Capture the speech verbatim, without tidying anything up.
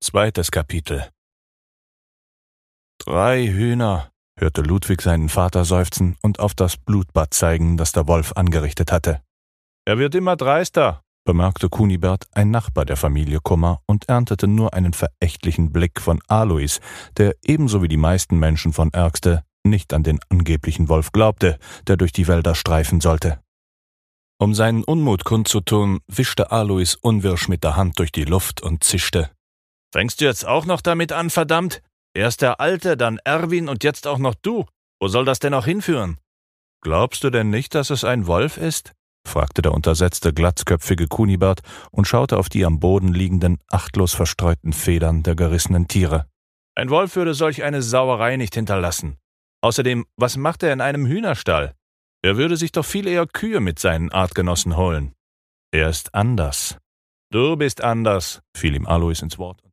Zweites Kapitel. »Drei Hühner«, hörte Ludwig seinen Vater seufzen und auf das Blutbad zeigen, das der Wolf angerichtet hatte. »Er wird immer dreister«, bemerkte Kunibert, ein Nachbar der Familie Kummer, und erntete nur einen verächtlichen Blick von Alois, der ebenso wie die meisten Menschen von Ergste nicht an den angeblichen Wolf glaubte, der durch die Wälder streifen sollte. Um seinen Unmut kundzutun, wischte Alois unwirsch mit der Hand durch die Luft und zischte. »Fängst du jetzt auch noch damit an, verdammt? Erst der Alte, dann Erwin und jetzt auch noch du. Wo soll das denn auch hinführen?« »Glaubst du denn nicht, dass es ein Wolf ist?« fragte der untersetzte, glatzköpfige Kunibert und schaute auf die am Boden liegenden, achtlos verstreuten Federn der gerissenen Tiere. »Ein Wolf würde solch eine Sauerei nicht hinterlassen. Außerdem, was macht er in einem Hühnerstall? Er würde sich doch viel eher Kühe mit seinen Artgenossen holen.« »Er ist anders.« »Du bist anders«, fiel ihm Alois ins Wort.